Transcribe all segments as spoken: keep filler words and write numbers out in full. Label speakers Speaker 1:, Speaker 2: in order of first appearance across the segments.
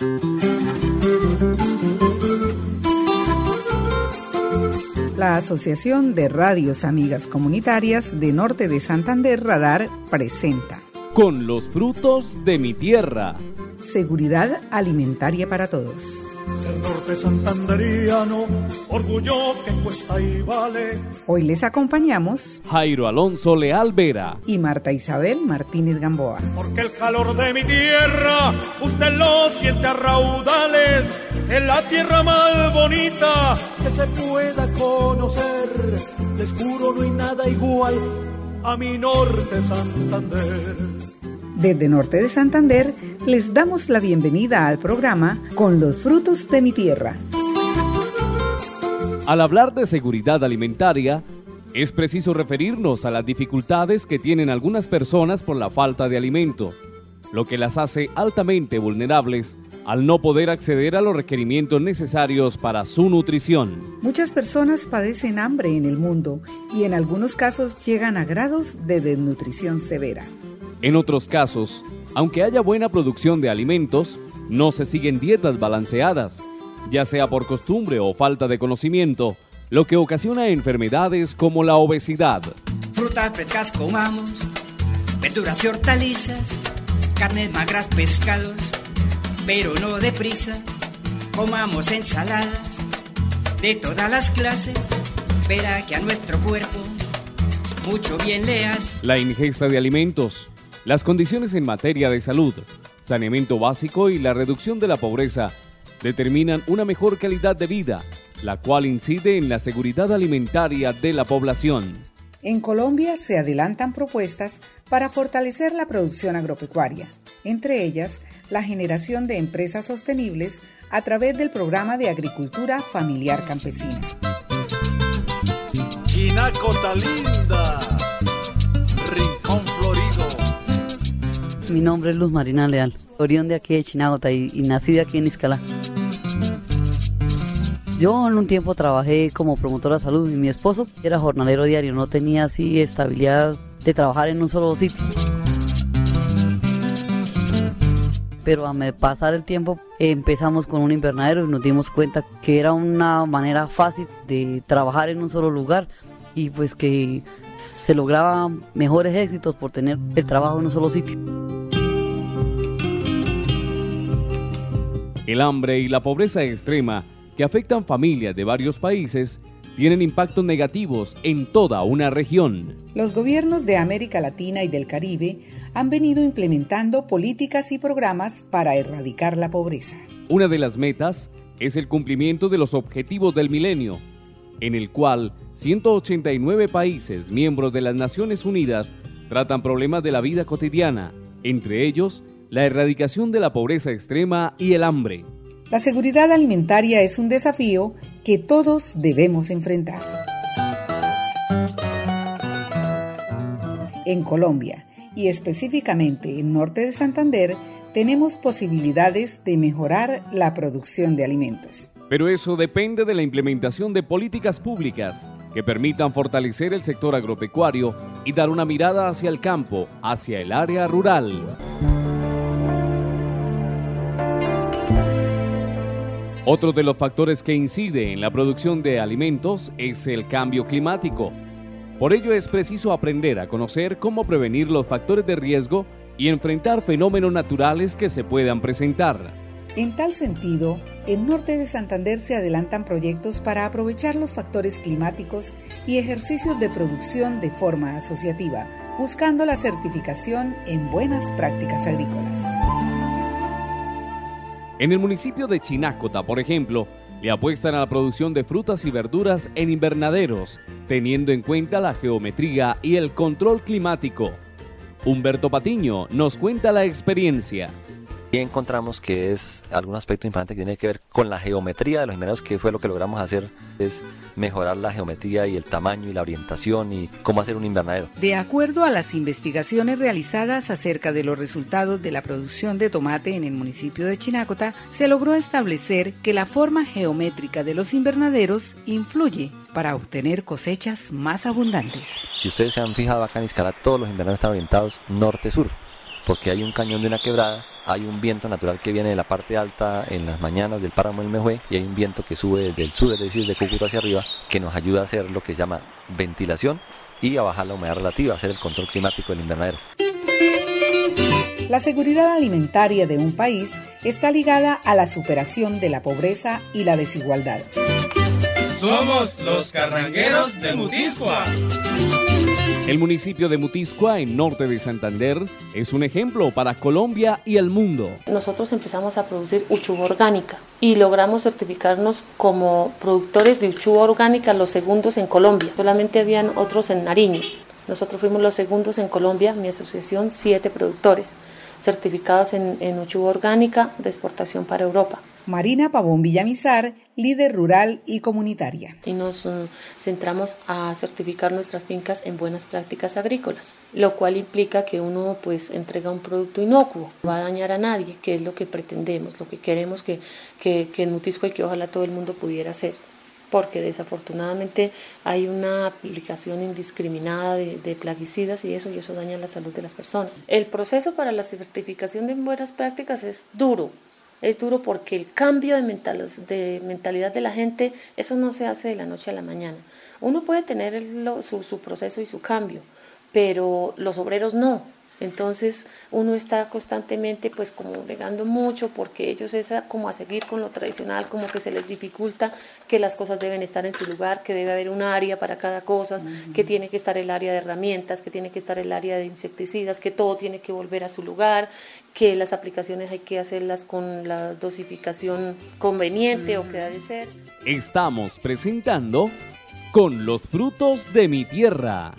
Speaker 1: La Asociación de Radios Amigas Comunitarias de Norte de Santander, Radar, presenta
Speaker 2: Con los frutos de mi tierra.
Speaker 1: Seguridad alimentaria para todos.
Speaker 3: Ser norte santanderiano, orgullo que cuesta y vale.
Speaker 1: Hoy les acompañamos
Speaker 2: Jairo Alonso Leal Vera
Speaker 1: y Marta Isabel Martínez Gamboa.
Speaker 3: Porque el calor de mi tierra, usted lo siente a raudales. Es la tierra más bonita que se pueda conocer. Les juro no hay nada igual a mi norte Santander.
Speaker 1: Desde Norte de Santander, les damos la bienvenida al programa Con los frutos de mi tierra.
Speaker 2: Al hablar de seguridad alimentaria, es preciso referirnos a las dificultades que tienen algunas personas por la falta de alimento, lo que las hace altamente vulnerables al no poder acceder a los requerimientos necesarios para su nutrición.
Speaker 1: Muchas personas padecen hambre en el mundo y en algunos casos llegan a grados de desnutrición severa.
Speaker 2: En otros casos, aunque haya buena producción de alimentos, no se siguen dietas balanceadas, ya sea por costumbre o falta de conocimiento, lo que ocasiona enfermedades como la obesidad.
Speaker 4: Frutas frescas comamos, verduras y hortalizas, carnes magras, pescados, pero no deprisa. Comamos ensaladas de todas las clases, verá que a nuestro cuerpo mucho bien le hace.
Speaker 2: La ingesta de alimentos, las condiciones en materia de salud, saneamiento básico y la reducción de la pobreza determinan una mejor calidad de vida, la cual incide en la seguridad alimentaria de la población.
Speaker 1: En Colombia se adelantan propuestas para fortalecer la producción agropecuaria, entre ellas la generación de empresas sostenibles a través del programa de agricultura familiar campesina.
Speaker 3: Chinacota linda, rincón florido.
Speaker 5: Mi nombre es Luz Marina Leal, oriunda de aquí de Chinacota y, y nacida aquí en Iscalá. Yo en un tiempo trabajé como promotora de salud y mi esposo era jornalero diario, no tenía así estabilidad de trabajar en un solo sitio. Pero a pasar el tiempo empezamos con un invernadero y nos dimos cuenta que era una manera fácil de trabajar en un solo lugar y pues que se lograban mejores éxitos por tener el trabajo en un solo sitio.
Speaker 2: El hambre y la pobreza extrema que afectan familias de varios países tienen impactos negativos en toda una región.
Speaker 1: Los gobiernos de América Latina y del Caribe han venido implementando políticas y programas para erradicar la pobreza.
Speaker 2: Una de las metas es el cumplimiento de los Objetivos del Milenio, en el cual ciento ochenta y nueve países miembros de las Naciones Unidas tratan problemas de la vida cotidiana, entre ellos la erradicación de la pobreza extrema y el hambre.
Speaker 1: La seguridad alimentaria es un desafío que todos debemos enfrentar. En Colombia, y específicamente en Norte de Santander, tenemos posibilidades de mejorar la producción de alimentos.
Speaker 2: Pero eso depende de la implementación de políticas públicas que permitan fortalecer el sector agropecuario y dar una mirada hacia el campo, hacia el área rural. Otro de los factores que incide en la producción de alimentos es el cambio climático. Por ello es preciso aprender a conocer cómo prevenir los factores de riesgo y enfrentar fenómenos naturales que se puedan presentar.
Speaker 1: En tal sentido, en Norte de Santander se adelantan proyectos para aprovechar los factores climáticos y ejercicios de producción de forma asociativa, buscando la certificación en buenas prácticas agrícolas.
Speaker 2: En el municipio de Chinacota, por ejemplo, le apuestan a la producción de frutas y verduras en invernaderos, teniendo en cuenta la geometría y el control climático. Humberto Patiño nos cuenta la experiencia.
Speaker 6: Y encontramos que es algún aspecto importante que tiene que ver con la geometría de los invernaderos, que fue lo que logramos hacer, es mejorar la geometría y el tamaño y la orientación y cómo hacer un invernadero.
Speaker 1: De acuerdo a las investigaciones realizadas acerca de los resultados de la producción de tomate en el municipio de Chinacota, se logró establecer que la forma geométrica de los invernaderos influye para obtener cosechas más abundantes.
Speaker 6: Si ustedes se han fijado acá en Iscalá, todos los invernaderos están orientados norte-sur. porque hay un cañón de una quebrada, hay un viento natural que viene de la parte alta en las mañanas del páramo del Mejué y hay un viento que sube desde el sur, es decir, de Cúcuta hacia arriba, que nos ayuda a hacer lo que se llama ventilación y a bajar la humedad relativa, a hacer el control climático del invernadero.
Speaker 1: La seguridad alimentaria de un país está ligada a la superación de la pobreza y la desigualdad.
Speaker 7: Somos los carrangueros de Mutiscua.
Speaker 2: El municipio de Mutiscua, en norte de Santander, es un ejemplo para Colombia y el mundo.
Speaker 8: Nosotros empezamos a producir uchuva orgánica y logramos certificarnos como productores de uchuva orgánica los segundos en Colombia. Solamente habían otros en Nariño. Nosotros fuimos los segundos en Colombia, mi asociación, siete productores certificados en, en uchuva orgánica de exportación para Europa.
Speaker 1: Marina Pavón Villamizar, líder rural y comunitaria.
Speaker 8: Y nos uh, centramos a certificar nuestras fincas en buenas prácticas agrícolas, lo cual implica que uno pues entrega un producto inocuo, no va a dañar a nadie, que es lo que pretendemos, lo que queremos que, que, que en Mutiscua y que ojalá todo el mundo pudiera hacer. Porque desafortunadamente hay una aplicación indiscriminada de, de plaguicidas y eso, y eso daña la salud de las personas. El proceso para la certificación de buenas prácticas es duro, es duro porque el cambio de, mental, de mentalidad de la gente, eso no se hace de la noche a la mañana. Uno puede tener el, su, su proceso y su cambio, pero los obreros no. Entonces uno está constantemente pues como bregando mucho porque ellos es a, como a seguir con lo tradicional, como que se les dificulta que las cosas deben estar en su lugar, que debe haber un área para cada cosa, uh-huh. que tiene que estar el área de herramientas, que tiene que estar el área de insecticidas, que todo tiene que volver a su lugar, que las aplicaciones hay que hacerlas con la dosificación conveniente uh-huh. o que debe ser.
Speaker 2: Estamos presentando Con los frutos de mi tierra.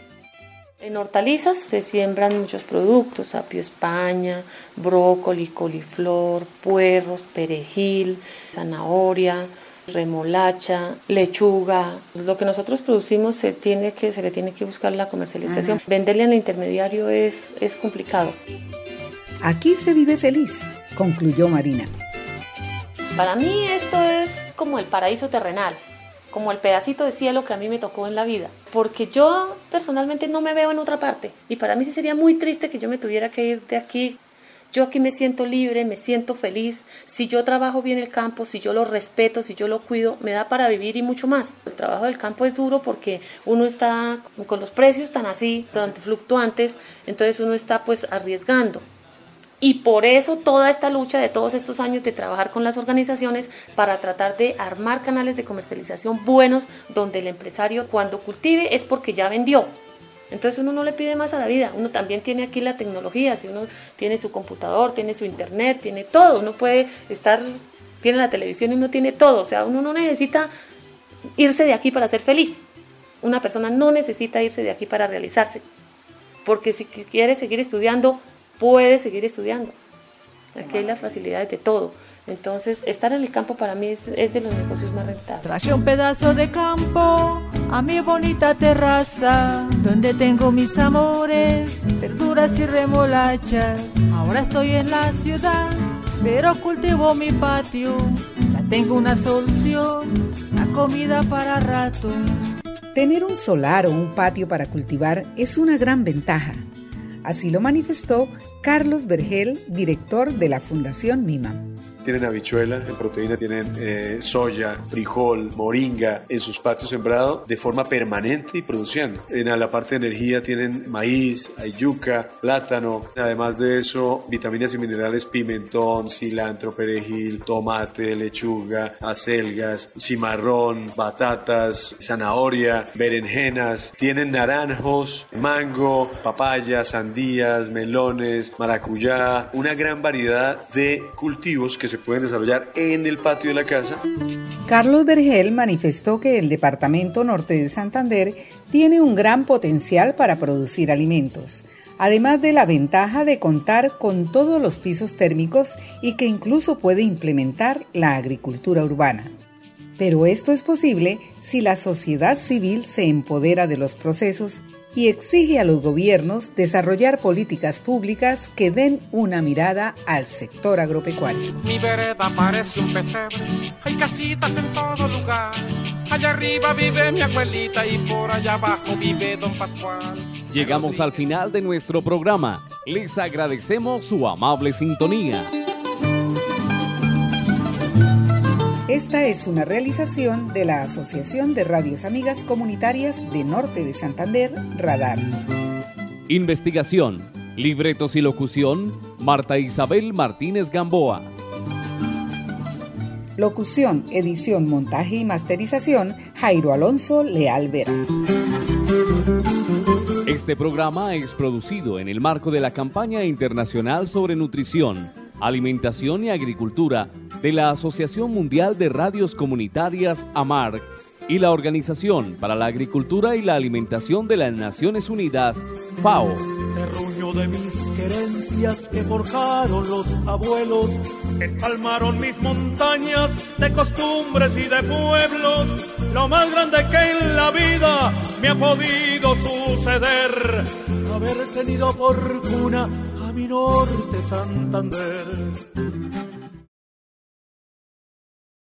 Speaker 8: En hortalizas se siembran muchos productos, apio España, brócoli, coliflor, puerros, perejil, zanahoria, remolacha, lechuga. Lo que nosotros producimos se tiene que se le tiene que buscar la comercialización. Uh-huh. Venderle al intermediario es, es complicado.
Speaker 1: Aquí se vive feliz, concluyó Marina.
Speaker 8: Para mí esto es como el paraíso terrenal, como el pedacito de cielo que a mí me tocó en la vida, porque yo personalmente no me veo en otra parte y para mí sí sería muy triste que yo me tuviera que ir de aquí. Yo aquí me siento libre, me siento feliz, si yo trabajo bien el campo, si yo lo respeto, si yo lo cuido, me da para vivir y mucho más. El trabajo del campo es duro porque uno está con los precios tan así, tan fluctuantes, entonces uno está pues arriesgando. Y por eso toda esta lucha de todos estos años de trabajar con las organizaciones para tratar de armar canales de comercialización buenos donde el empresario cuando cultive es porque ya vendió. Entonces uno no le pide más a la vida, uno también tiene aquí la tecnología, si uno tiene su computador, tiene su internet, tiene todo, uno puede estar, tiene la televisión y uno tiene todo, o sea, uno no necesita irse de aquí para ser feliz. Una persona no necesita irse de aquí para realizarse, porque si quiere seguir estudiando, puede seguir estudiando. Aquí hay las facilidades de todo. Entonces, estar en el campo para mí es, es de los negocios más rentables.
Speaker 9: Traje un pedazo de campo a mi bonita terraza, donde tengo mis amores, verduras y remolachas. Ahora estoy en la ciudad, pero cultivo mi patio. Ya tengo una solución, la comida para rato.
Speaker 1: Tener un solar o un patio para cultivar es una gran ventaja. Así lo manifestó Carlos Vergel, director de la Fundación Mima.
Speaker 10: Tienen habichuela, en proteína tienen eh, soya, frijol, moringa en sus patios sembrados de forma permanente y produciendo. En la parte de energía tienen maíz, hay yuca, plátano. Además de eso, vitaminas y minerales, pimentón, cilantro, perejil, tomate, lechuga, acelgas, cimarrón, batatas, zanahoria, berenjenas. Tienen naranjos, mango, papaya, sandías, melones, maracuyá. Una gran variedad de cultivos que se pueden desarrollar en el patio de la casa.
Speaker 1: Carlos Vergel manifestó que el departamento norte de Santander tiene un gran potencial para producir alimentos, además de la ventaja de contar con todos los pisos térmicos y que incluso puede implementar la agricultura urbana. Pero esto es posible si la sociedad civil se empodera de los procesos y exige a los gobiernos desarrollar políticas públicas que den una mirada al sector agropecuario.
Speaker 11: Mi vereda parece un pesebre, hay casitas en todo lugar. Allá arriba vive mi abuelita y por allá abajo vive don Pascual.
Speaker 2: Llegamos al final de nuestro programa. les agradecemos su amable sintonía.
Speaker 1: Esta es una realización de la Asociación de Radios Amigas Comunitarias de Norte de Santander, Radar.
Speaker 2: Investigación, libretos y locución, Marta Isabel Martínez Gamboa.
Speaker 1: Locución, edición, montaje y masterización, Jairo Alonso Leal Vera.
Speaker 2: Este programa es producido en el marco de la campaña internacional sobre nutrición, alimentación y agricultura de la Asociación Mundial de Radios Comunitarias, AMARC, y la Organización para la Agricultura y la Alimentación de las Naciones Unidas, FAO.
Speaker 3: Terruño de mis querencias que forjaron los abuelos, empalmaron mis montañas de costumbres y de pueblos. Lo más grande que en la vida me ha podido suceder, haber tenido por cuna a mi norte Santander.